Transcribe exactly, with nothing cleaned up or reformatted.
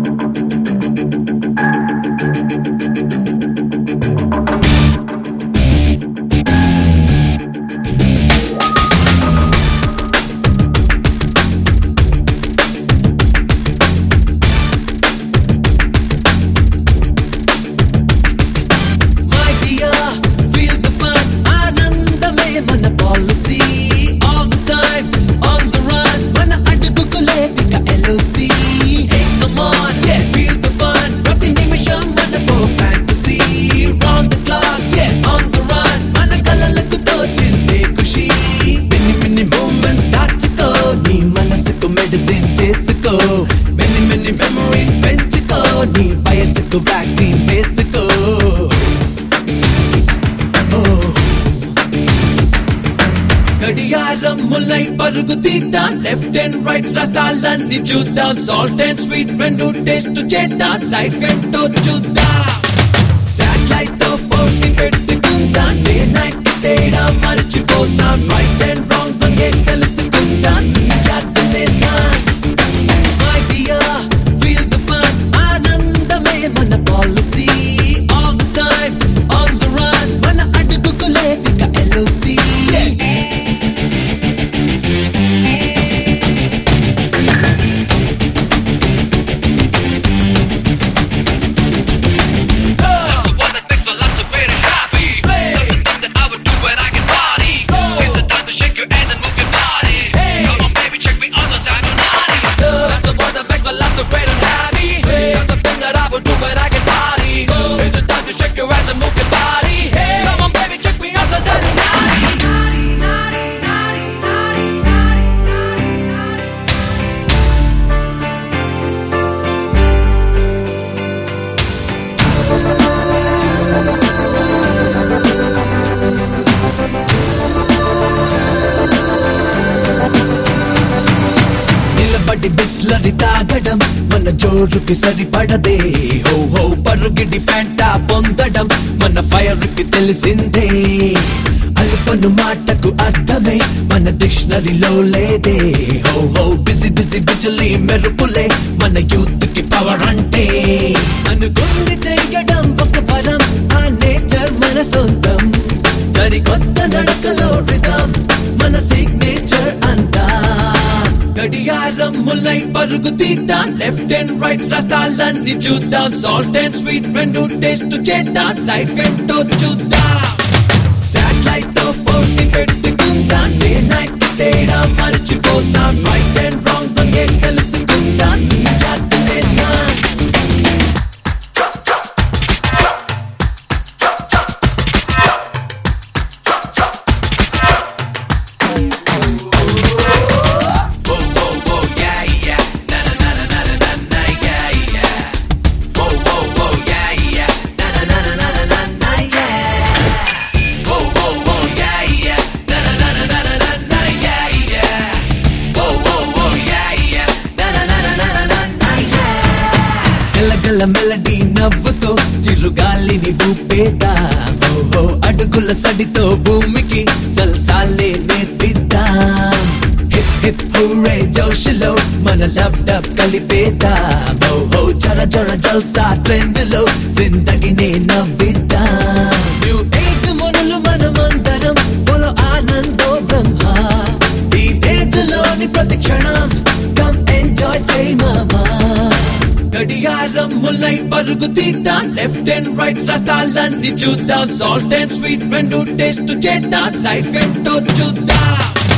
vaccine వేసుకో గడియారం ముల్లై పరుగు తీద్దాం లెఫ్ట్ అండ్ రైట్ రాస్తాలన్నీ చూద్దాం సాల్ట్ అండ్ స్వీట్ రెండు టేస్ట్ చేద్దాం లైఫ్ ఏంటో చూద్దాం సాటిలైట్ తో పోటీ పెట్టుకుందాం డే నైట్ తేడా మర్చిపోతాం రైట్ అండ్ రాంగ్ రంగే తెలుసుకుందాం యాదలేద్దాం my dear feel the fun ఆనందమే మన policy all the time on the run మన అడుగులే దిక ఎల్ఓసి బిస్లరి తాగడం మన జోరుకి సరిపడదే హో హో పరుగిడి ఫ్యాంటా పొందడం మన ఫైర్ కి తెలిసిందే అల్పను మాటకు అర్థమే మన డిక్షనరీలో లేదే హో హో బిజీ బిజీ బిజులీ మెరుపులే మన యూత్ కి పవర్ అంటే అనుకుంది చెయ్యడం ఒక వరం ఆ నేచర్ మన సొంతం సరికొత్త నడకలో రిథం మన సిగ్నేచర్ అంతా గడియారం ముల్లై పరుగు తీద్దాం లెఫ్ట్ అండ్ రైట్ రాస్తాలన్నీ చూద్దాం సాల్ట్ అండ్ స్వీట్ రెండు టేస్ట్ చేద్దాం లైఫ్ ఏంటో చూద్దాం సాటిలైట్ తో పోటీ పెట్టుకుందాం డే నైట్ తేడా మర్చిపోతాం రైట్ అండ్ రాంగ్ రంగే తెలుసుకుందాం యాదలేద్దాం మెలడీ నవ్వుతో చిరుగాలిని ఊపేద్దాం ఓహో అడుగుల సడితో భూమికి సల్సాలే నేర్పిద్దాం హిప్ హిప్ హూరే జోష్లో మన లవ్ డబ్ కలిపేద్దాం ఓహో జర జర జల్సా ట్రెండ్ లో జిందగీనే నవ్విద్దాం న్యూ ఏజ్ మొదలు మనమందరం బోలో ఆనందో బ్రహ్మ ఈ ఏజ్ లోని ప్రతి క్షణం కమ్ ఎంజాయ్ చేయి మామా గడియారం ముల్లై పరుగు తీద్దాం లెఫ్ట్ అండ్ రైట్ రాస్తాలన్నీ చూద్దాం సాల్ట్ అండ్ స్వీట్ రెండు టేస్ట్ చేద్దాం లైఫ్ ఏంటో చూద్దాం